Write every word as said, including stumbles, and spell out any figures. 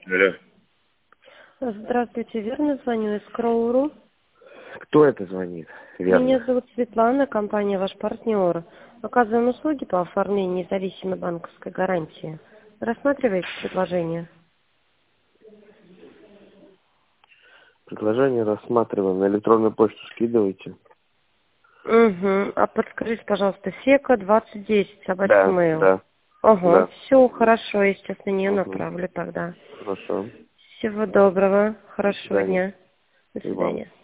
Алло. Здравствуйте, верно звоню из Кроуру. Кто это звонит? Верно. Меня зовут Светлана, компания «Ваш партнер». Оказываем услуги по оформлению независимой банковской гарантии. Рассматриваете предложение? Предложение рассматриваем. На электронную почту скидывайте. Угу. А подскажите, пожалуйста, сека двадцать десять, собачка Да, mail. да, Ага, да. все хорошо, я сейчас на нее Угу. направлю тогда. Хорошо. Всего доброго, До хорошего свидания. дня. До И вам. свидания.